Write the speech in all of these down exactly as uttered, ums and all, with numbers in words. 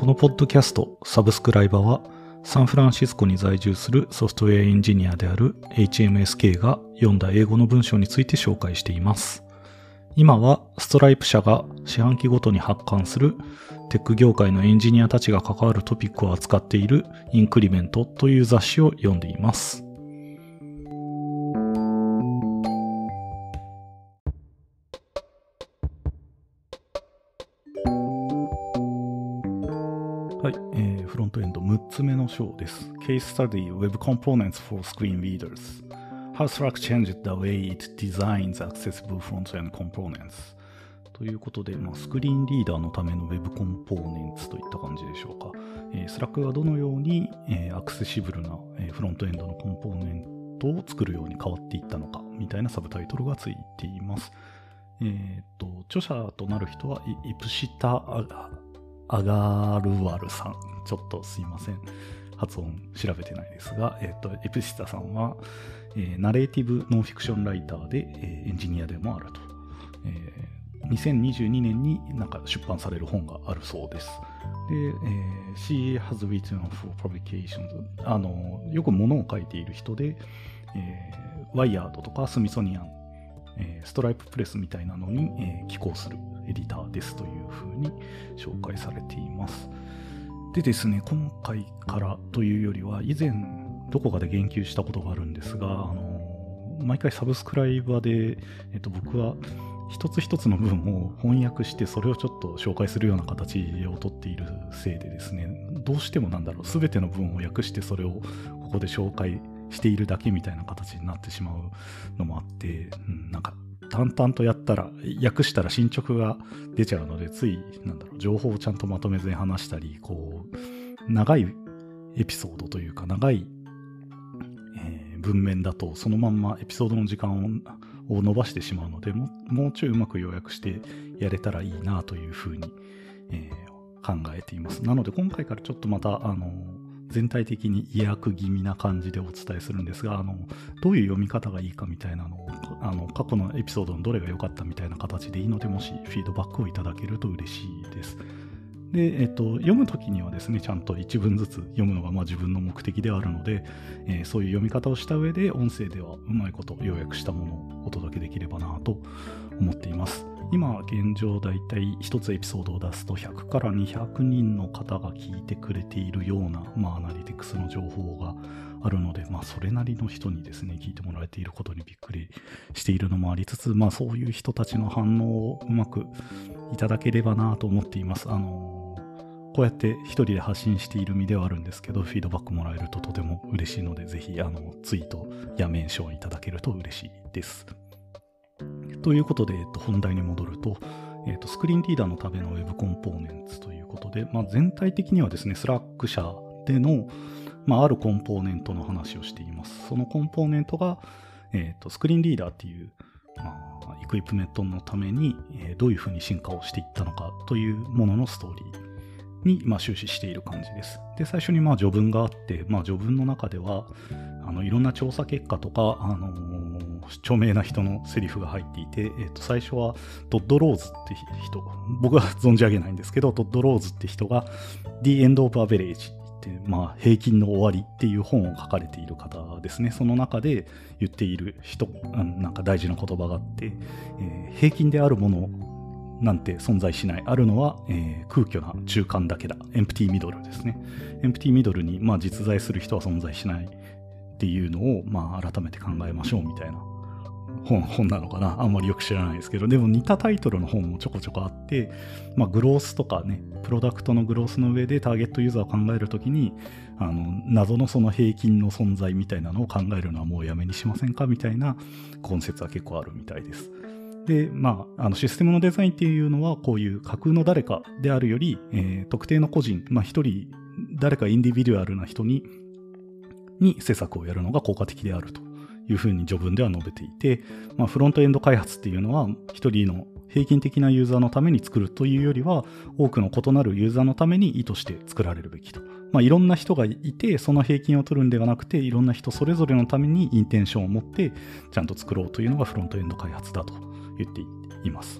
このポッドキャストサブスクライバーはサンフランシスコに在住するソフトウェアエンジニアである エイチエムエスケー が読んだ英語の文章について紹介しています。今はストライプ社が四半期ごとに発刊するテック業界のエンジニアたちが関わるトピックを扱っているインクリメントという雑誌を読んでいます。はい、えー、フロントエンドむっつめの章です。Case Study Web Components for Screen Readers How Slack Changed the Way It Designs Accessible Front-End Components ということで、まあ、スクリーンリーダーのための Web コンポーネンツといった感じでしょうか。えー、Slack がどのように、えー、アクセシブルな、えー、フロントエンドのコンポーネントを作るように変わっていったのかみたいなサブタイトルがついています。えー、と著者となる人はイプシタアガルワルさん。ちょっとすいません。発音調べてないですが、えっと、エプシタさんは、えー、ナレーティブノンフィクションライターで、えー、エンジニアでもあると。えー、にせんにじゅうにねんになんか出版される本があるそうです。で、えー、She has written for publications。あの、よく物を書いている人で、えー、ワイヤードとかスミソニアン、えー、ストライププレスみたいなのに、えー、寄稿するエディターですというふうに紹介されています。でですね、今回からというよりは以前どこかで言及したことがあるんですが、あの毎回サブスクライバーで、えっと、僕は一つ一つの文を翻訳してそれをちょっと紹介するような形をとっているせいでですね、どうしてもなんだろう、全ての文を訳してそれをここで紹介しているだけみたいな形になってしまうのもあって、うん、なんか淡々とやったら訳したら進捗が出ちゃうので、ついなんだろう、情報をちゃんとまとめずに話したり、こう長いエピソードというか長い、えー、文面だとそのまんまエピソードの時間を、を伸ばしてしまうので、もう、もうちょいうまく要約してやれたらいいなというふうに、えー、考えています。なので今回からちょっとまたあの全体的に意訳気味な感じでお伝えするんですが、あのどういう読み方がいいかみたいなのを、あの過去のエピソードのどれが良かったみたいな形でいいので、もしフィードバックをいただけると嬉しいです。で、えっと、読むときにはですね、ちゃんと一文ずつ読むのがまあ自分の目的ではあるので、えー、そういう読み方をした上で音声ではうまいこと要約したものをお届けできればなと思っています。今現状だいたい一つエピソードを出すとひゃくからにひゃくにんの方が聞いてくれているような、まあ、アナリティクスの情報があるので、まあ、それなりの人にですね聞いてもらえていることにびっくりしているのもありつつ、まあ、そういう人たちの反応をうまくいただければなと思っています。あのこうやって一人で発信している身ではあるんですけど、フィードバックもらえるととても嬉しいので、ぜひあのツイートやメンションいただけると嬉しいです。ということで、えっと、本題に戻ると、えっと、スクリーンリーダーのための Web コンポーネンツということで、まあ、全体的にはですね、Slack 社での、まあ、あるコンポーネントの話をしています。そのコンポーネントが、えっと、スクリーンリーダーっていう、まあ、エクイプメントのために、えー、どういうふうに進化をしていったのかというもののストーリーに、まあ、終始している感じです。で、最初にまあ序文があって、まあ、序文の中ではあのいろんな調査結果とか、あのー、著名な人のセリフが入っていて、えー、と最初はトッド・ローズって人、僕は存じ上げないんですけど、トッド・ローズって人が The End of Average って、まあ、平均の終わりっていう本を書かれている方ですね。その中で言っている人、なんか大事な言葉があって、えー、平均であるものなんて存在しない。あるのは、えー、空虚な中間だけだ。エンプティミドルですね。エンプティミドルに、まあ、実在する人は存在しないっていうのを、まあ、改めて考えましょうみたいな本、本なのかな。あんまりよく知らないですけど、でも似たタイトルの本もちょこちょこあって、まあ、グロースとかね、プロダクトのグロースの上でターゲットユーザーを考えるときに、あの謎のその平均の存在みたいなのを考えるのはもうやめにしませんかみたいなコンセプトは結構あるみたいです。で、まあ、あのシステムのデザインっていうのはこういう架空の誰かであるより、えー、特定の個人、まあ一人誰かインディビデュアルな人にに施策をやるのが効果的であるというふうに序文では述べていて、まあ、フロントエンド開発っていうのは一人の平均的なユーザーのために作るというよりは、多くの異なるユーザーのために意図して作られるべきと。まあ、いろんな人がいて、その平均を取るんではなくて、いろんな人それぞれのためにインテンションを持ってちゃんと作ろうというのがフロントエンド開発だと言っています。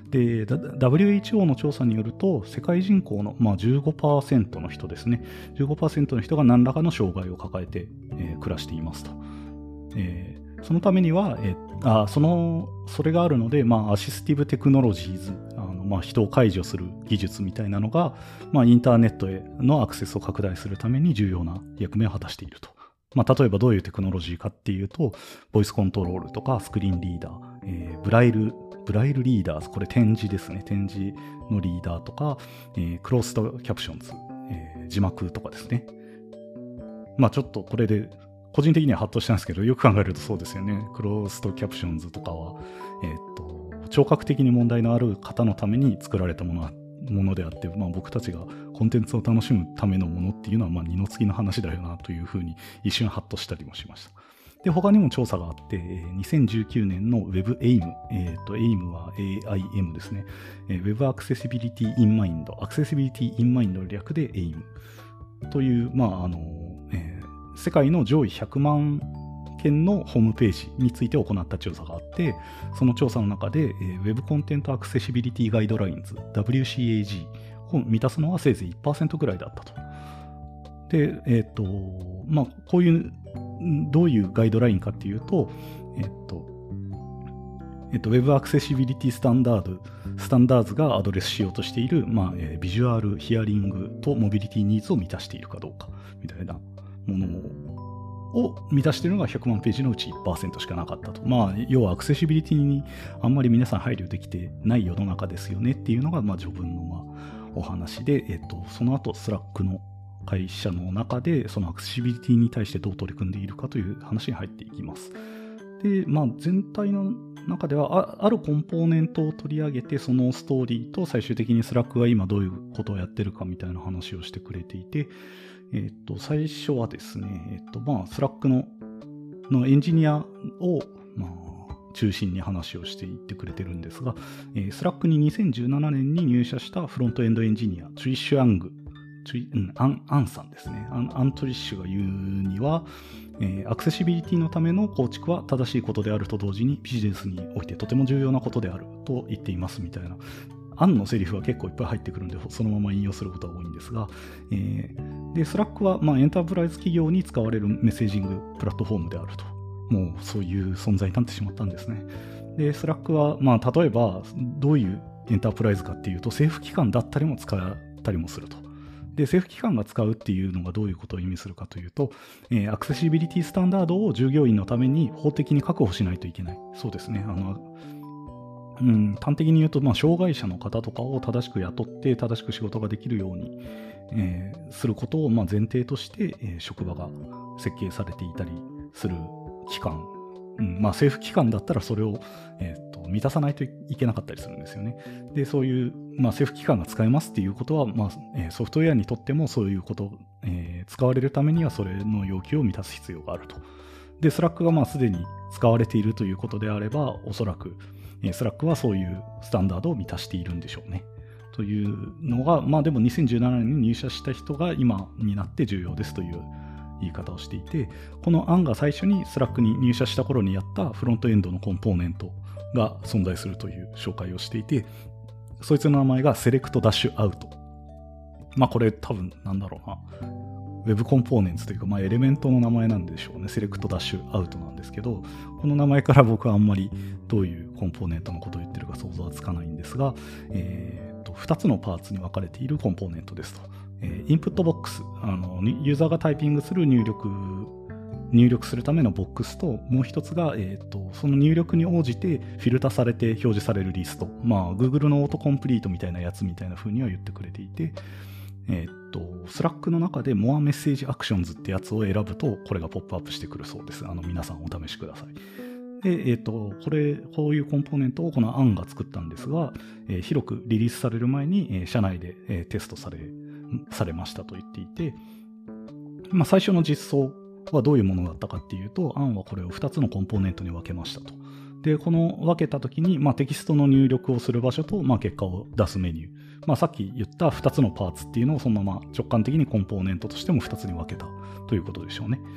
で、ダブリューエイチオー の調査によると、世界人口の、まあ、じゅうごパーセントの人ですね。じゅうごパーセントの人が何らかの障害を抱えて、えー、暮らしていますと。えー、そのためには、えー、あその、それがあるので、まあ、アシスティブテクノロジーズ、あのまあ、人を介助する技術みたいなのが、まあ、インターネットへのアクセスを拡大するために重要な役目を果たしていると。まあ、例えばどういうテクノロジーかっていうと、ボイスコントロールとかスクリーンリーダー、えー、ブライル、ブライルリーダーズ、これ点字ですね。点字のリーダーとか、えー、クロースドキャプションズ、えー、字幕とかですね。まあちょっとこれで、個人的にはハッとしたんですけど、よく考えるとそうですよね。クロースドキャプションズとかは、えー、っと、聴覚的に問題のある方のために作られたものものであって、まあ、僕たちがコンテンツを楽しむためのものっていうのは、まあ、二の次の話だよなというふうに一瞬ハッとしたりもしました。で、他にも調査があって、にせんじゅうきゅうねんの Web エイム、えっと、エイム は エーアイエム ですね。Web Accessibility in Mind、Accessibility in Mind の略で エイム という、まあ、あの、えー、世界の上位ひゃくまんけんのホームページについて行った調査があって、その調査の中で、えー、Web Content Accessibility Guidelines、ダブリューシーエージー を満たすのはせいぜい いちパーセント ぐらいだったと。で、えっと、まあ、こういう、どういうガイドラインかっていうと、えっと、えっと、Web Accessibility Standard、スタンダーズがアドレスしようとしている、まあ、えー、ビジュアル、ヒアリングとモビリティニーズを満たしているかどうか、みたいなものを満たしているのがひゃくまんページのうち いちパーセント しかなかったと。まあ、要はアクセシビリティにあんまり皆さん配慮できてない世の中ですよねっていうのが、まあ、序文の、まあ、お話で、えっと、その後、スラックの会社の中でそのアクセシビリティに対してどう取り組んでいるかという話に入っていきます。で、まあ、全体の中では あ, あるコンポーネントを取り上げて、そのストーリーと最終的にスラックが今どういうことをやってるかみたいな話をしてくれていて、えっと、最初はですね、えっと、まあ、スラックの、のエンジニアを、まあ、中心に話をしていってくれてるんですが、えー、スラックににせんじゅうななねんに入社したフロントエンドエンジニア、トリッシュ・アング、うん、アン、アンさんですね。アン、アントリッシュが言うには、えー、アクセシビリティのための構築は正しいことであると同時にビジネスにおいてとても重要なことであると言っていますみたいな。アンのセリフは結構いっぱい入ってくるんで、そのまま引用することが多いんですが、えー、で、スラックは、まあ、エンタープライズ企業に使われるメッセージングプラットフォームであると。もうそういう存在になってしまったんですね。で、スラックは、まあ、例えば、どういうエンタープライズかっていうと、政府機関だったりも使ったりもすると。で、政府機関が使うっていうのがどういうことを意味するかというと、えー、アクセシビリティスタンダードを従業員のために法的に確保しないといけない。そうですね。あの、うん、端的に言うと、まあ、障害者の方とかを正しく雇って正しく仕事ができるように、えー、することをまあ前提として、えー、職場が設計されていたりする機関、うんまあ、政府機関だったらそれを、えー、と満たさないといけなかったりするんですよね。で、そういう、まあ、政府機関が使えますっていうことは、まあえー、ソフトウェアにとってもそういうこと、えー、使われるためにはそれの要求を満たす必要があると。で、スラックがまあすでに使われているということであれば、おそらくスラックはそういうスタンダードを満たしているんでしょうね。というのが、まあでもにせんじゅうななねんに入社した人が今になって重要ですという言い方をしていて、この案が最初にスラックに入社した頃にやったフロントエンドのコンポーネントが存在するという紹介をしていて、そいつの名前がセレクトダッシュアウト。まあこれ多分なんだろうな。Web コンポーネンツというか、まあ、エレメントの名前なんでしょうね。セレクトダッシュアウトなんですけど、この名前から僕はあんまりどういうコンポーネントのことを言ってるか想像はつかないんですが、えー、とふたつのパーツに分かれているコンポーネントですと。えー、インプットボックス、あの、ユーザーがタイピングする入力、入力するためのボックスと、もう一つが、えー、とその入力に応じてフィルターされて表示されるリスト。まあ、Google のオートコンプリートみたいなやつみたいな風には言ってくれていて、えー、っと、Slack の中で More Message Actions ってやつを選ぶと、これがポップアップしてくるそうです。あの、皆さんお試しください。で、えー、っと、これ、こういうコンポーネントをこの案が作ったんですが、えー、広くリリースされる前に、えー、社内で、えー、テストされ、されましたと言っていて、まあ、最初の実装はどういうものだったかっていうと、案はこれをふたつのコンポーネントに分けましたと。で、この分けたときに、まあ、テキストの入力をする場所と、まあ、結果を出すメニュー。まあ、さっき言ったふたつのパーツっていうのをそのまま直感的にコンポーネントとしてもふたつに分けたということでしょうね。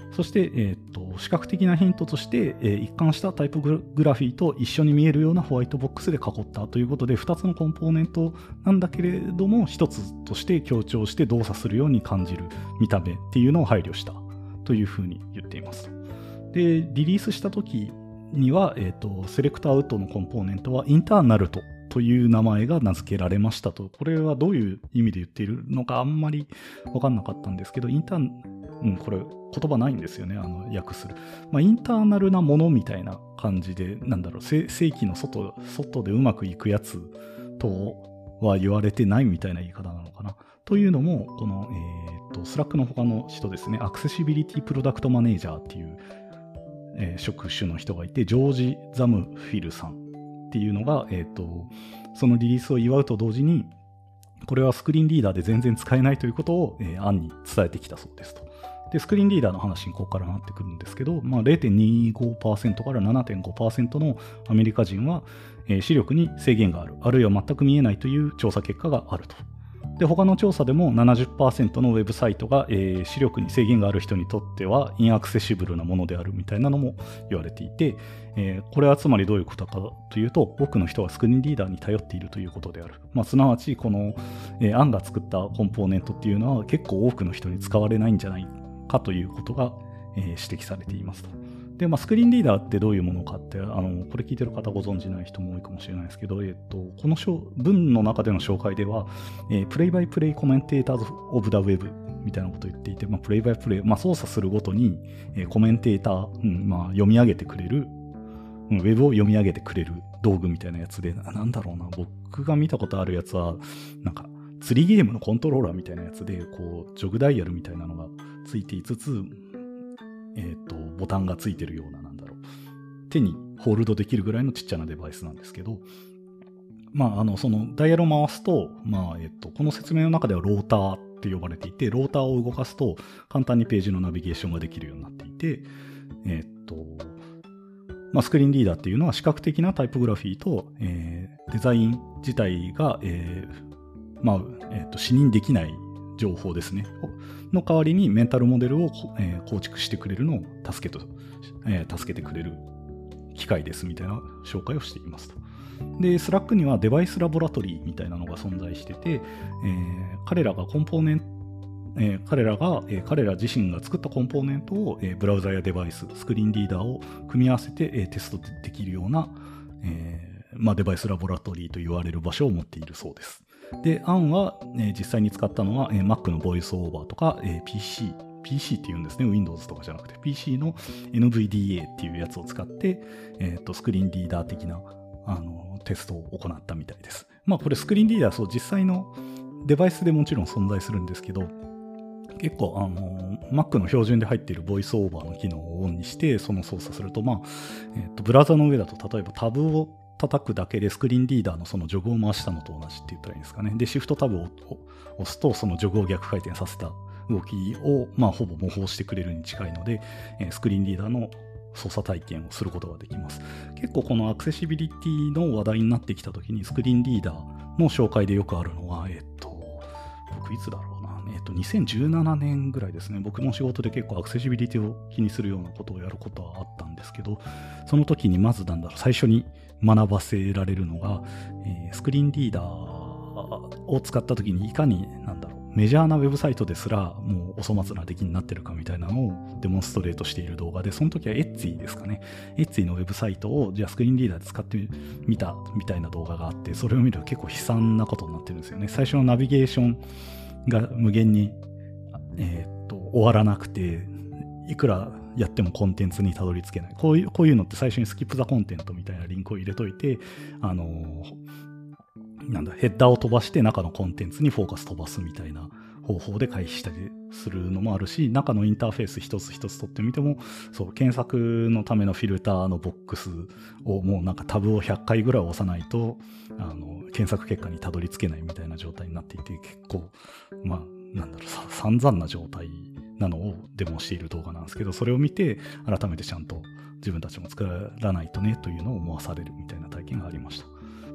そして、えー、と視覚的なヒントとして、えー一貫したタイプグラフィーと一緒に見えるようなホワイトボックスで囲ったということで、ふたつのコンポーネントなんだけれどもひとつとして強調して動作するように感じる見た目っていうのを配慮したというふうに言っています。で、リリースした時には、えー、とセレクトアウトのコンポーネントはインターナルトという名前が名付けられましたと。これはどういう意味で言っているのかあんまり分かんなかったんですけど、インター、うん、これ言葉ないんですよね、あの訳する。まあ、インターナルなものみたいな感じで、なんだろう、正規の外、外でうまくいくやつとは言われてないみたいな言い方なのかな。というのも、この、えー、と、スラックの他の人ですね、アクセシビリティプロダクトマネージャーっていう、えー職種の人がいて、ジョージ・ザムフィルさんっていうのが、えー、とそのリリースを祝うと同時に、これはスクリーンリーダーで全然使えないということを、えー、案に伝えてきたそうですと。で、スクリーンリーダーの話にここからなってくるんですけど、まあ、れいてんにごパーセント から ななてんごパーセント のアメリカ人は、えー視力に制限がある、あるいは全く見えないという調査結果があると。で、他の調査でも ななじゅっパーセント のウェブサイトが、えー視力に制限がある人にとってはインアクセシブルなものであるみたいなのも言われていて、えーこれはつまりどういうことかというと、多くの人はスクリーンリーダーに頼っているということである。まあ、すなわち、この、えー、アンが作ったコンポーネントっていうのは結構多くの人に使われないんじゃないかということが、えー指摘されていますと。で、まあ、スクリーンリーダーってどういうものかって、あの、これ聞いてる方ご存知ない人も多いかもしれないですけど、えっと、この文の中での紹介では、えー、プレイバイプレイコメンテーターズオブダウェブみたいなことを言っていて、まあ、プレイバイプレイ、まあ、操作するごとに、えーコメンテーター、うんまあ、読み上げてくれる、うん、ウェブを読み上げてくれる道具みたいなやつで、ななんだろうな、僕が見たことあるやつは、なんか、釣りゲームのコントローラーみたいなやつで、こう、ジョグダイヤルみたいなのがついていつつ、えっと、ボタンがついてるような、なんだろう、手にホールドできるぐらいのちっちゃなデバイスなんですけど、まあ、あの、そのダイヤルを回すと、まあ、えっと、この説明の中ではローターって呼ばれていて、ローターを動かすと簡単にページのナビゲーションができるようになっていて、えっと、まあ、スクリーンリーダーっていうのは視覚的なタイポグラフィーと、えーデザイン自体が、えーまあ、えっと、視認できない情報ですね。の代わりにメンタルモデルを、えー構築してくれるのを助けと、えー助けてくれる機械ですみたいな紹介をしていますと。で、スラックにはデバイスラボラトリーみたいなのが存在してて、えー彼らがコンポーネント、えー彼らが、えー彼ら自身が作ったコンポーネントを、えーブラウザやデバイス、スクリーンリーダーを組み合わせて、えーテストできるような、えーまあ、デバイスラボラトリーと言われる場所を持っているそうです。で、アンは、えー実際に使ったのは、えー Mac のボイスオーバーとか、えー ピーシー、ピーシー って言うんですね。Windows とかじゃなくて ピーシー の エヌブイディーエー っていうやつを使って、えーと、スクリーンリーダー的なあのテストを行ったみたいです。まあこれスクリーンリーダー、そう実際のデバイスでもちろん存在するんですけど、結構あの Mac の標準で入っているボイスオーバーの機能をオンにしてその操作すると、まあ、えーと、ブラウザの上だと例えばタブを叩くだけでスクリーンリーダーのそのジョグを回したのと同じって言ったらいいんですかね。で、シフトタブを押すとそのジョグを逆回転させた動きを、まあ、ほぼ模倣してくれるに近いので、えースクリーンリーダーの操作体験をすることができます。結構このアクセシビリティの話題になってきたときにスクリーンリーダーの紹介でよくあるのは、えっと、僕いつだろうな、えっと、にせんじゅうななねんぐらいですね。僕も仕事で結構アクセシビリティを気にするようなことをやることはあったんですけど、その時にまずなんだろう、最初に学ばせられるのが、えースクリーンリーダーを使った時にいかになんだろうメジャーなウェブサイトですらもうお粗末な出来になってるかみたいなのをデモンストレートしている動画で、その時はエッツィですかね。エッツィのウェブサイトをじゃあスクリーンリーダーで使ってみたみたいな動画があって、それを見ると結構悲惨なことになってるんですよね。最初のナビゲーションが無限に、えーっと終わらなくて、いくらやってもコンテンツにたどり着けない。こういう、こういうのって最初にスキップザコンテントみたいなリンクを入れといて、あのー、なんだ、ヘッダーを飛ばして中のコンテンツにフォーカス飛ばすみたいな方法で回避したりするのもあるし、中のインターフェース一つ一つ取ってみても、そう、検索のためのフィルターのボックスをもうなんかタブをひゃっかいぐらい押さないと、あの、検索結果にたどり着けないみたいな状態になっていて、結構、まあ、なんだろう、さ散々な状態なのをデモしている動画なんですけど、それを見て改めてちゃんと自分たちも作らないとねというのを思わされるみたいな体験がありました。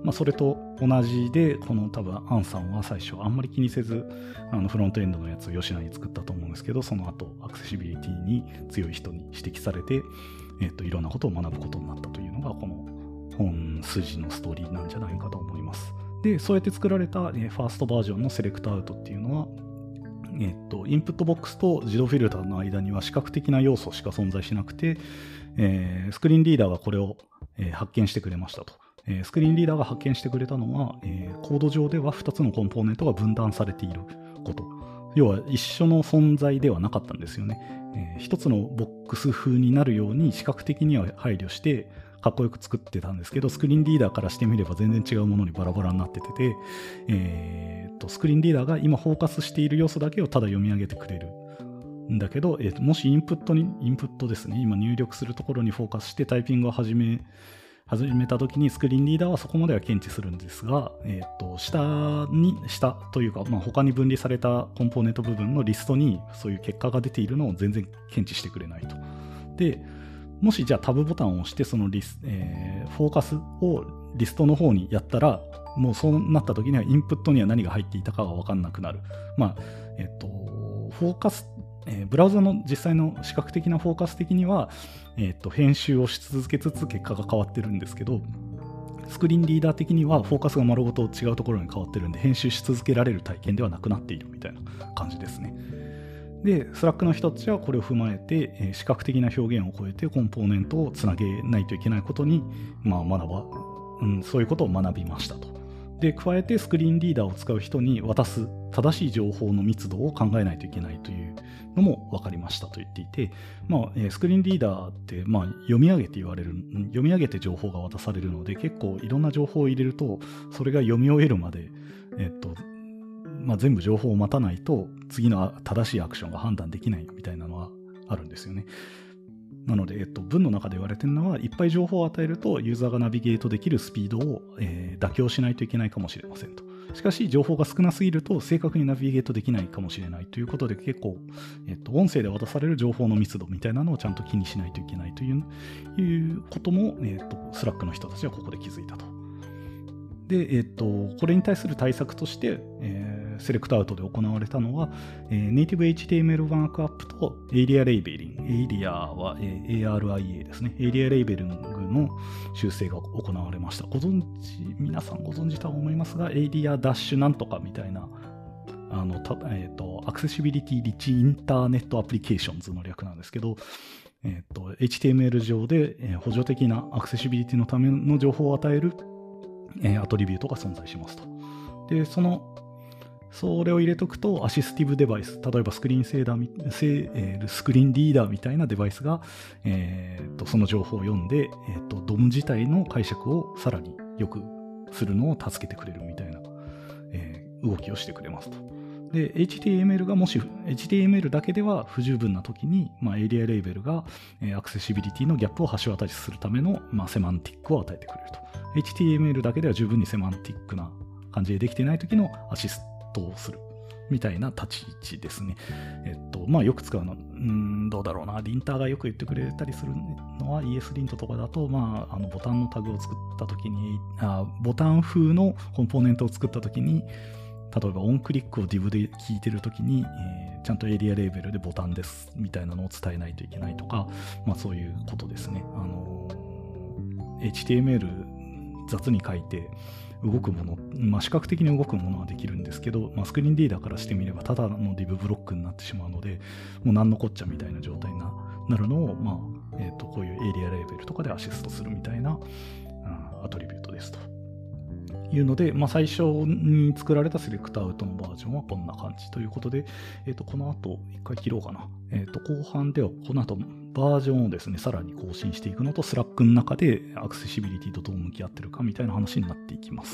まあ、それと同じで、この多分アンさんは最初あんまり気にせず、あのフロントエンドのやつを吉野に作ったと思うんですけど、その後アクセシビリティに強い人に指摘されて、えっと、いろんなことを学ぶことになったというのが、この本筋のストーリーなんじゃないかと思います。で、そうやって作られた、えー、ファーストバージョンのセレクトアウトっていうのは、えっと、インプットボックスと自動フィルターの間には視覚的な要素しか存在しなくて、えー、スクリーンリーダーがこれを、えー、発見してくれましたと。えー、スクリーンリーダーが発見してくれたのは、えー、コード上ではふたつのコンポーネントが分断されていること。要は一緒の存在ではなかったんですよね。えー、一つのボックス風になるように視覚的には配慮してかっこよく作ってたんですけど、スクリーンリーダーからしてみれば全然違うものにバラバラになってて、えー、とスクリーンリーダーが今フォーカスしている要素だけをただ読み上げてくれるんだけど、えー、ともしインプットにインプットですね、今入力するところにフォーカスしてタイピングを始め始めたときにスクリーンリーダーはそこまでは検知するんですが、えー、と下に下というか、まあ、他に分離されたコンポーネント部分のリストにそういう結果が出ているのを全然検知してくれないと。で、もしじゃあタブボタンを押してそのリス、えー、フォーカスをリストの方にやったら、もうそうなった時にはインプットには何が入っていたかが分かんなくなる。まあ、えっと、フォーカス、えー、ブラウザの実際の視覚的なフォーカス的には、えっと、編集をし続けつつ結果が変わってるんですけど、スクリーンリーダー的にはフォーカスが丸ごと違うところに変わってるんで、編集し続けられる体験ではなくなっているみたいな感じですね。で、スラックの人たちはこれを踏まえて、えー、視覚的な表現を超えてコンポーネントをつなげないといけないことに、まあ、学ば、うん、そういうことを学びましたと。で、加えてスクリーンリーダーを使う人に渡す正しい情報の密度を考えないといけないというのも分かりましたと言っていて、まあえー、スクリーンリーダーって、まあ、読み上げて言われる、読み上げて情報が渡されるので、結構いろんな情報を入れると、それが読み終えるまで、えっと、まあ、全部情報を待たないと次の正しいアクションが判断できないみたいなのはあるんですよね。なので、えっと、文の中で言われてるのは、いっぱい情報を与えるとユーザーがナビゲートできるスピードを、えー、妥協しないといけないかもしれませんと。しかし情報が少なすぎると正確にナビゲートできないかもしれないということで、結構、えっと、音声で渡される情報の密度みたいなのをちゃんと気にしないといけないという、いうことも、えっと、スラックの人たちはここで気づいたと。で、えっと、これに対する対策として、えー、セレクトアウトで行われたのは、えー、ネイティブ エイチティーエムエル マークアップとエイリアレイベリング。エイリアは、えー、エーアールアイエー ですね。エイリアレイベリングの修正が行われました。ご存知、皆さんご存知とは思いますが、エイリアダッシュなんとかみたいな、あの、たえっと、アクセシビリティリッチインターネットアプリケーションズの略なんですけど、えっと、エイチティーエムエル 上で、えー、補助的なアクセシビリティのための情報を与えるえー、アトリビュートが存在しますと。で、その、それを入れとくと、アシスティブデバイス、例えばスクリーンセーダー、セえー、スクリーンリーダーみたいなデバイスが、えー、とその情報を読んで、えー、とドム自体の解釈をさらに良くするのを助けてくれるみたいな、えー、動きをしてくれますと。で、エイチティーエムエル がもし、エイチティーエムエル だけでは不十分な時に、まあ、エリアレーベルが、えー、アクセシビリティのギャップを橋渡しするための、まあ、セマンティックを与えてくれると。エイチティーエムエル だけでは十分にセマンティックな感じでできていない時のアシストをするみたいな立ち位置ですね。えっと、まあよく使うの、うーん、どうだろうな、リンターがよく言ってくれたりするのは イーエス リントとかだと、まあ、あのボタンのタグを作った時に、あボタン風のコンポーネントを作った時に、例えばオンクリックを div で聞いてるときに、えー、ちゃんとエリアレーベルでボタンですみたいなのを伝えないといけないとか、まあそういうことですね。あのー、エイチティーエムエル 雑に書いて動くもの、まあ視覚的に動くものはできるんですけど、まあ、スクリーンリーダーからしてみればただの div ブロックになってしまうので、もう何のこっちゃみたいな状態になるのを、まあ、えっと、こういうエリアレーベルとかでアシストするみたいな、うん、アトリビュートですと。いうので、まあ、最初に作られたセレクトアウトのバージョンはこんな感じということで、えー、とこの後一回切ろうかな。えー、と後半ではこの後バージョンをですねさらに更新していくのと、スラックの中でアクセシビリティとどう向き合ってるかみたいな話になっていきます。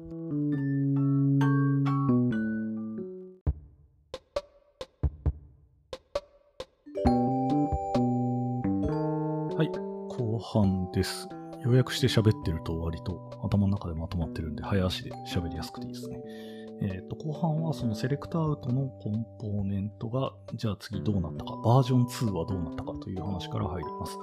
はい、後半です。要約して喋ってると割と頭の中でまとまってるんで早足で喋りやすくていいですね。えっと、後半はそのセレクトアウトのコンポーネントがじゃあ次どうなったか、バージョンツーはどうなったかという話から入ります。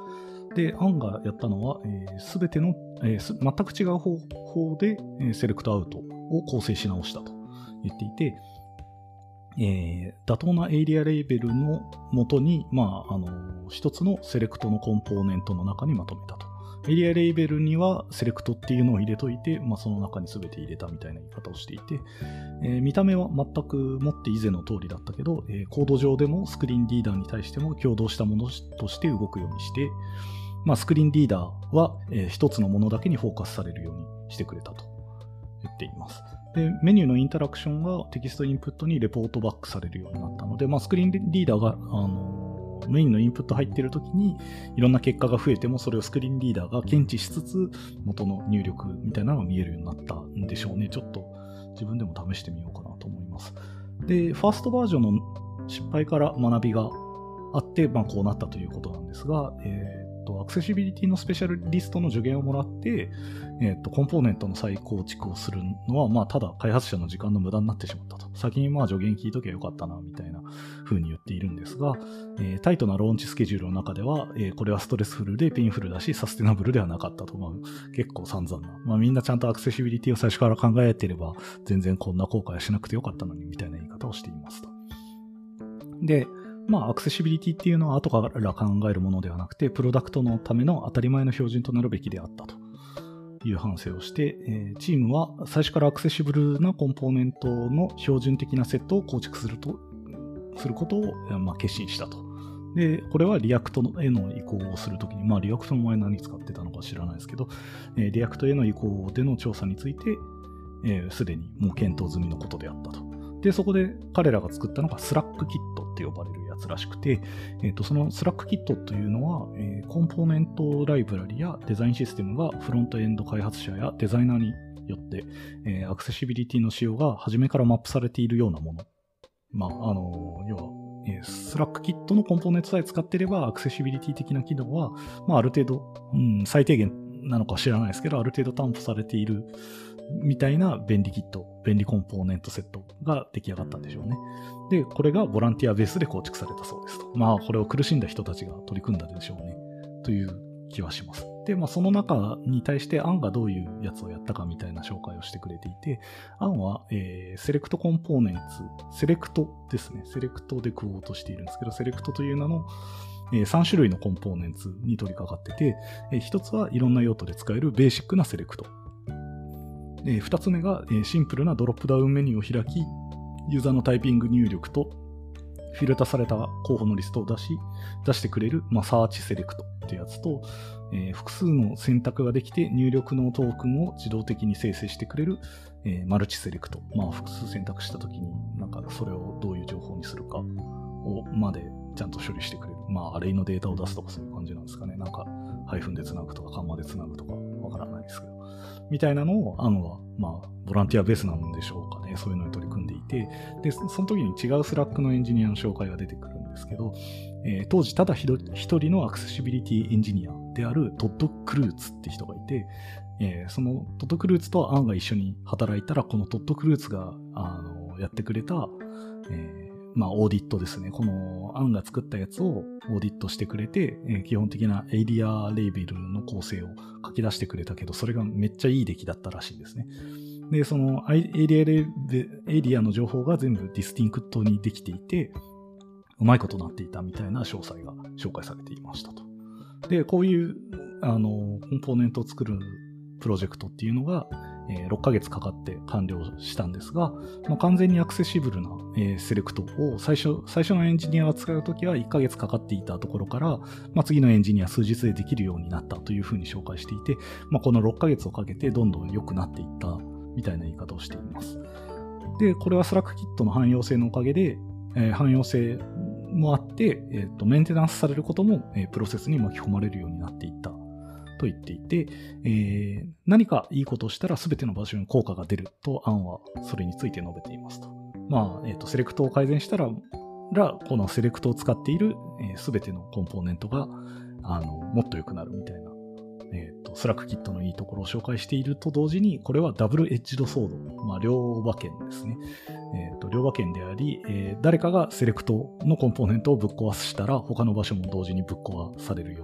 で、アンがやったのは、す、え、べ、ての、えー、全く違う方法で、えー、セレクトアウトを構成し直したと言っていて、えー、妥当なエイリアレーベルの元に、まあ、あのー、一つのセレクトのコンポーネントの中にまとめたと。エリアレーベルにはセレクトっていうのを入れといて、まあ、その中に全て入れたみたいな言い方をしていて、えー、見た目は全くもって以前の通りだったけど、えー、コード上でもスクリーンリーダーに対しても共同したものとして動くようにして、まあ、スクリーンリーダーは、えー、一つのものだけにフォーカスされるようにしてくれたと言っています。で、メニューのインタラクションがテキストインプットにレポートバックされるようになったので、まあ、スクリーンリーダーが、あのーメインのインプット入っているときにいろんな結果が増えてもそれをスクリーンリーダーが検知しつつ元の入力みたいなのが見えるようになったんでしょうね。ちょっと自分でも試してみようかなと思います。で、ファーストバージョンの失敗から学びがあって、まあ、こうなったということなんですが、えー、とアクセシビリティのスペシャリストの助言をもらって、えー、とコンポーネントの再構築をするのは、まあ、ただ開発者の時間の無駄になってしまったと。先にまあ助言聞いときゃよかったなみたいな風に言っているんですが、えー、タイトなローンチスケジュールの中では、えー、これはストレスフルでペインフルだしサステナブルではなかったと、まあ、結構散々な、まあ、みんなちゃんとアクセシビリティを最初から考えていれば全然こんな後悔はしなくてよかったのにみたいな言い方をしていますと。で、まあ、アクセシビリティっていうのは後から考えるものではなくて、プロダクトのための当たり前の標準となるべきであったという反省をして、えー、チームは最初からアクセシブルなコンポーネントの標準的なセットを構築すると、することを、まあ、決心したと。で、これはリアクトへの移行をするときに、まあ、リアクトの前何使ってたのか知らないですけど、えー、リアクトへの移行での調査について、すで、えー、にもう検討済みのことであったと。で、そこで彼らが作ったのがスラックキットって呼ばれるやつらしくて、えーと、そのスラックキットというのは、えー、コンポーネントライブラリやデザインシステムがフロントエンド開発者やデザイナーによって、えー、アクセシビリティの仕様が初めからマップされているようなもの。まあ、あのー、要は、えー、スラックキットのコンポーネントさえ使っていればアクセシビリティ的な機能は、まあ、ある程度、うん、最低限なのか知らないですけど、ある程度担保されているみたいな便利キット、便利コンポーネントセットが出来上がったんでしょうね。で、これがボランティアベースで構築されたそうですと。まあ、これを苦しんだ人たちが取り組んだでしょうね。という気はします。で、まあ、その中に対してアンがどういうやつをやったかみたいな紹介をしてくれていて、アンは、えー、セレクトコンポーネンツ、セレクトですね。セレクトで食おうとしているんですけど、セレクトという名のえー、さん種類のコンポーネンツに取り掛かってて、えー、ひとつはいろんな用途で使えるベーシックなセレクト。えー、ふたつめが、えー、シンプルなドロップダウンメニューを開き、ユーザーのタイピング入力とフィルターされた候補のリストを出し、出してくれる、まあ、サーチセレクトっていうやつと、えー、複数の選択ができて入力のトークンを自動的に生成してくれる、えー、マルチセレクト。まあ、複数選択したときに、なんかそれをどういう情報にするかをまでちゃんと処理してくれる。まあ、アレイのデータを出すとかそういう感じなんですかね。なんか、ハイフンでつなぐとか、カンマでつなぐとか、わからないですけど。みたいなのを、アンは、まあ、ボランティアベースなんでしょうかね。そういうのに取り組んでいて、で、その時に違うスラックのエンジニアの紹介が出てくるんですけど、えー、当時ただ一人のアクセシビリティエンジニアであるトッド・クルーツって人がいて、えー、そのトッド・クルーツとアンが一緒に働いたら、このトッド・クルーツが、あの、やってくれた、えーまあ、オーディットですね。このアンが作ったやつをオーディットしてくれて、えー、基本的なエイリアレーベルの構成を書き出してくれたけど、それがめっちゃいい出来だったらしいんですね。で、そのエイリアレエイリアの情報が全部ディスティンクトにできていて、うまいことなっていたみたいな詳細が紹介されていましたと。で、こういうあのコンポーネントを作るプロジェクトっていうのが、えー、ろっかげつかかって完了したんですが、まあ、完全にアクセシブルな、えー、セレクトを最初、最初のエンジニアが使うときはいっかげつかかっていたところから、まあ、次のエンジニア数日でできるようになったというふうに紹介していて、まあ、このろっかげつをかけてどんどん良くなっていったみたいな言い方をしています。で、これはスラックキットの汎用性のおかげで、えー、汎用性もあって、えーと、メンテナンスされることも、えー、プロセスに巻き込まれるようになっていったと言っていて、えー、何かいいことをしたら全ての場所に効果が出るとアンはそれについて述べていますと。まあ、えーと、セレクトを改善したら、らこのセレクトを使っている、えー、全てのコンポーネントがあのもっと良くなるみたいな、えーと、スラックキットのいいところを紹介していると同時に、これはダブルエッジドソード、まあ、両馬剣ですね。えーと、両馬剣であり、えー、誰かがセレクトのコンポーネントをぶっ壊したら他の場所も同時にぶっ壊されるように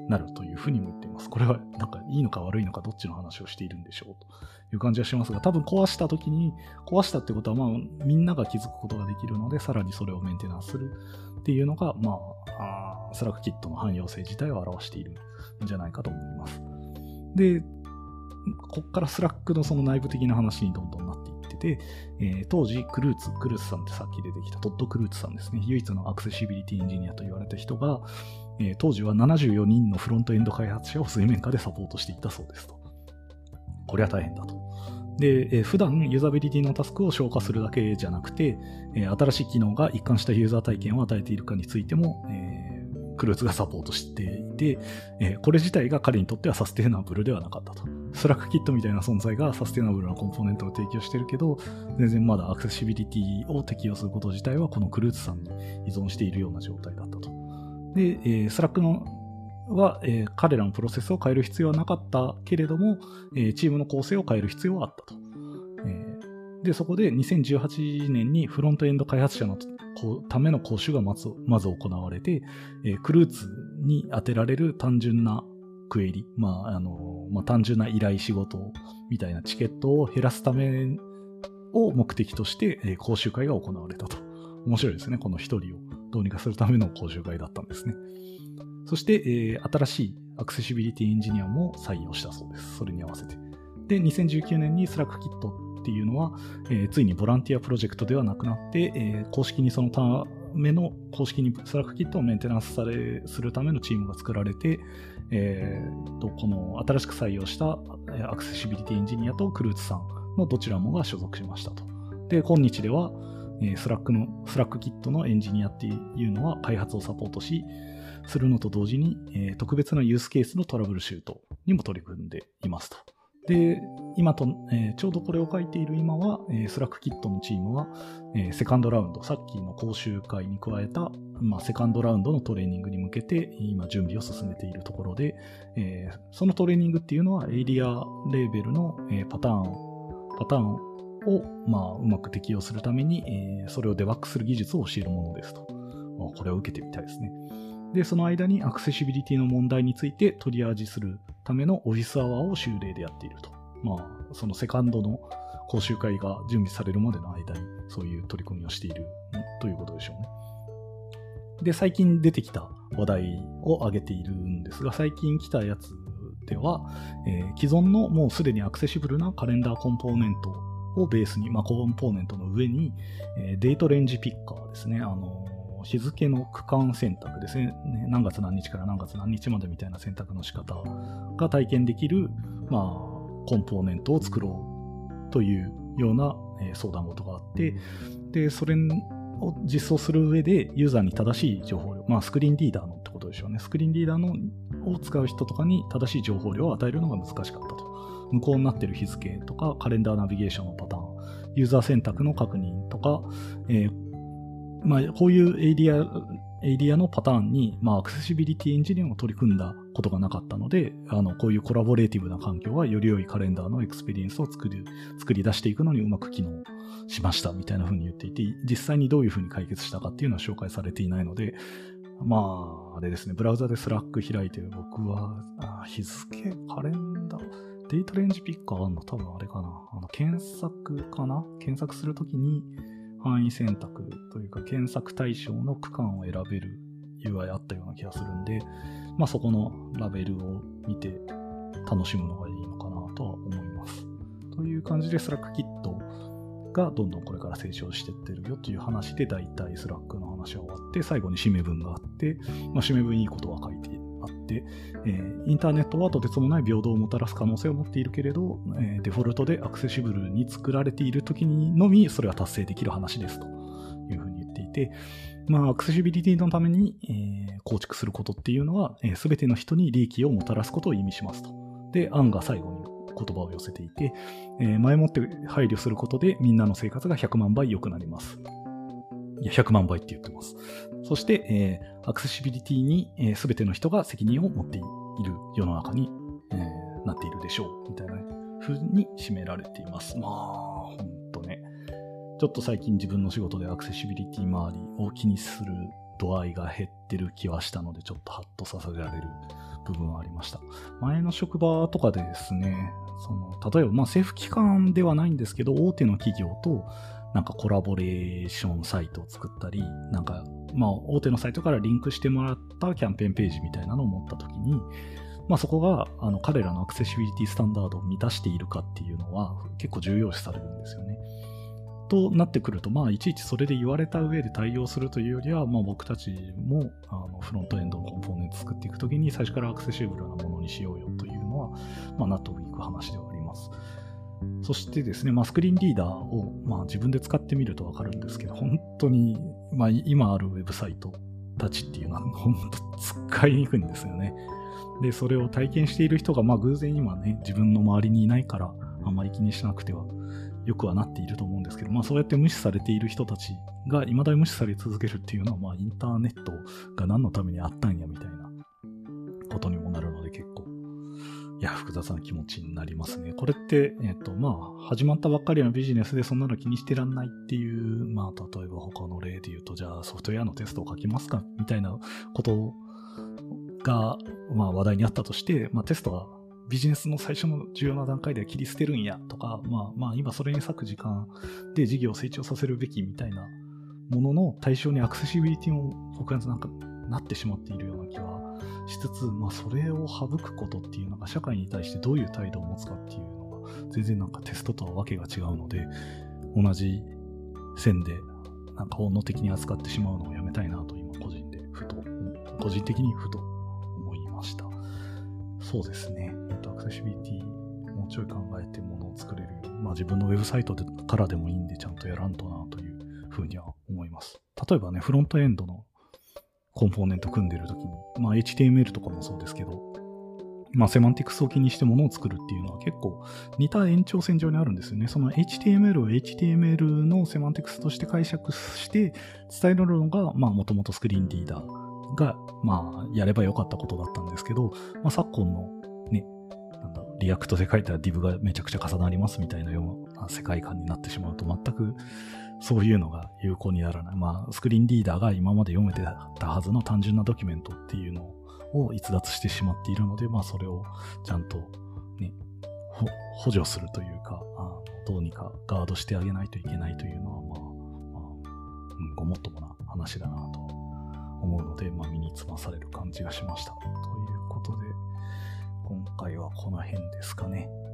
なるというふうにも言っています。これはなんかいいのか悪いのかどっちの話をしているんでしょうという感じはしますが、多分壊した時に、壊したってことはまあみんなが気づくことができるので、さらにそれをメンテナンスするっていうのが、まあ、あスラックキットの汎用性自体を表しているんじゃないかと思います。で、ここからスラックのその内部的な話にどんどんなっていってて、えー、当時クルーツ、クルーツさんってさっき出てきたトッド・クルーツさんですね、唯一のアクセシビリティエンジニアと言われた人が、えー、当時はななじゅうよにんのフロントエンド開発者を水面下でサポートしていたそうですと。これは大変だと。で、えー、普段ユーザビリティのタスクを消化するだけじゃなくて、えー、新しい機能が一貫したユーザー体験を与えているかについても、えー、クルーツがサポートしていて、えー、これ自体が彼にとってはサステナブルではなかったと。スラックキットみたいな存在がサステナブルなコンポーネントを提供してるけど、全然まだアクセシビリティを適用すること自体はこのクルーツさんに依存しているような状態だったと。で、えー、スラックのは、えー、彼らのプロセスを変える必要はなかったけれども、えー、チームの構成を変える必要はあったと。えー、で、そこでにせんじゅうはちねんにフロントエンド開発者のための講習がまず、まず行われて、えー、クルーツに当てられる単純なクエリ、まああのまあ、単純な依頼仕事みたいなチケットを減らすためを目的として、えー、講習会が行われたと。面白いですね。この一人をどうにかするための講習会だったんですね。そして、えー、新しいアクセシビリティエンジニアも採用したそうです。それに合わせて。で、にせんじゅうきゅうねんにスラックキットっていうのは、えー、ついにボランティアプロジェクトではなくなって、えー、公式にそのための、公式にスラックキットをメンテナンスされするためのチームが作られて、えー、とこの新しく採用したアクセシビリティエンジニアとクルーツさんのどちらもが所属しましたと。で、今日では、えー、スラックの、スラックキットのエンジニアっていうのは開発をサポートし、するのと同時に、えー、特別なユースケースのトラブルシュートにも取り組んでいますと。で、今と、えー、ちょうどこれを書いている今は、えー、スラックキットのチームは、えー、セカンドラウンド、さっきの講習会に加えた、まあ、セカンドラウンドのトレーニングに向けて今準備を進めているところで、えー、そのトレーニングっていうのはエリアレーベルの、えー、パターン、パターンを、まあ、うまく適用するために、えー、それをデバッグする技術を教えるものですと。まあ、これを受けてみたいですね。で、その間にアクセシビリティの問題についてトリアージするためのオフィスアワーを修例でやっていると。まあ、そのセカンドの講習会が準備されるまでの間にそういう取り組みをしているということでしょうね。で、最近出てきた話題を挙げているんですが、最近来たやつでは、えー、既存のもうすでにアクセシブルなカレンダーコンポーネントをベースに、まあ、コンポーネントの上に、えー、デートレンジピッカーですね。あの日付の区間選択ですね。何月何日から何月何日までみたいな選択の仕方が体験できる、まあ、コンポーネントを作ろうというような、えー、相談事があって、で、それを実装する上でユーザーに正しい情報量、まあスクリーンリーダーのってことでしょうね。スクリーンリーダーのを使う人とかに正しい情報量を与えるのが難しかったと。無効になっている日付とか、カレンダーナビゲーションのパターン、ユーザー選択の確認とか、えーまあ、こういうエリア、エリアのパターンに、まあ、アクセシビリティエンジニアを取り組んだことがなかったので、あの、こういうコラボレーティブな環境はより良いカレンダーのエクスペリエンスを作り、作り出していくのにうまく機能しましたみたいな風に言っていて、実際にどういう風に解決したかっていうのは紹介されていないので、まあ、あれですね、ブラウザでスラック開いて僕は、あ日付、カレンダー、デートレンジピッカーあるの多分あれかな。あの、検索かな検索するときに、範囲選択というか検索対象の区間を選べる ユーアイ あったような気がするんで、まあそこのラベルを見て楽しむのがいいのかなとは思います。という感じで Slack キットがどんどんこれから成長していってるよという話で、だいたい Slack の話は終わって、最後に締め文があって、まあ、締め文いいことは書いてあって、えー、インターネットはとてつもない平等をもたらす可能性を持っているけれど、えー、デフォルトでアクセシブルに作られている時にのみそれは達成できる話ですというふうに言っていて、まあ、アクセシビリティのために、えー、構築することっていうのは、えー、全ての人に利益をもたらすことを意味しますと。で、案が最後に言葉を寄せていて、えー、前もって配慮することでみんなの生活がひゃくまんばい良くなります。いや、ひゃくまんばいって言ってます。そして、えー、アクセシビリティに、えー、全ての人が責任を持っている世の中に、えー、なっているでしょう、みたいな風に締められています。まあ、ほんとね。ちょっと最近自分の仕事でアクセシビリティ周りを気にする度合いが減ってる気はしたので、ちょっとハッとさせられる部分はありました。前の職場とかでですね、その例えばまあ政府機関ではないんですけど、大手の企業となんかコラボレーションサイトを作ったり、なんかまあ大手のサイトからリンクしてもらったキャンペーンページみたいなのを持ったときに、まあそこがあの彼らのアクセシビリティスタンダードを満たしているかっていうのは結構重要視されるんですよね。となってくると、まあいちいちそれで言われた上で対応するというよりは、まあ僕たちもあのフロントエンドのコンポーネント作っていくときに最初からアクセシブルなものにしようよというのは、まあ納得いく話ではあります。そしてですね、まあ、スクリーンリーダーを、まあ、自分で使ってみるとわかるんですけど、本当に、まあ、今あるウェブサイトたちっていうのは本当使いにくいんですよね。で、それを体験している人が、まあ、偶然今ね、自分の周りにいないから、あんまり気にしなくてはよくはなっていると思うんですけど、まあ、そうやって無視されている人たちが未だに無視され続けるっていうのは、まあ、インターネットが何のためにあったんやみたいなことにもなるので、結構いや、複雑な気持ちになりますね。これって、えっと、まあ、始まったばっかりのビジネスでそんなの気にしてらんないっていう、まあ、例えば他の例で言うと、じゃあソフトウェアのテストを書きますかみたいなことが、まあ、話題にあったとして、まあ、テストはビジネスの最初の重要な段階では切り捨てるんやとか、まあ、まあ、今それに割く時間で事業を成長させるべきみたいなものの対象にアクセシビリティも僕はなんかなってしまっているような気はしつつ、まあ、それを省くことっていうのが社会に対してどういう態度を持つかっていうのが全然なんかテストとはわけが違うので、同じ線でなんか本能的に扱ってしまうのをやめたいなと今個人でふと個人的にふと思いました。そうですね、アクセシビリティもうちょい考えてものを作れる、まあ、自分のウェブサイトでからでもいいんでちゃんとやらんとなというふうには思います。例えばね、フロントエンドのコンポーネント組んでるときに、まあ エイチティーエムエル とかもそうですけど、まあセマンティクスを気にしてものを作るっていうのは結構似た延長線上にあるんですよね。その エイチティーエムエル を エイチティーエムエル のセマンティクスとして解釈して伝えるのが、まあもともとスクリーンリーダーが、まあやればよかったことだったんですけど、まあ昨今のね、なんだろう、リアクトで書いたら ディブ がめちゃくちゃ重なりますみたいなような世界観になってしまうと全くそういうのが有効にならない。まあ、スクリーンリーダーが今まで読めてたはずの単純なドキュメントっていうのを逸脱してしまっているので、まあ、それをちゃんとね、補助するというか、あどうにかガードしてあげないといけないというのは、まあ、まあ、うん、ごもっともな話だなと思うので、まあ、身につまされる感じがしました。ということで、今回はこの辺ですかね。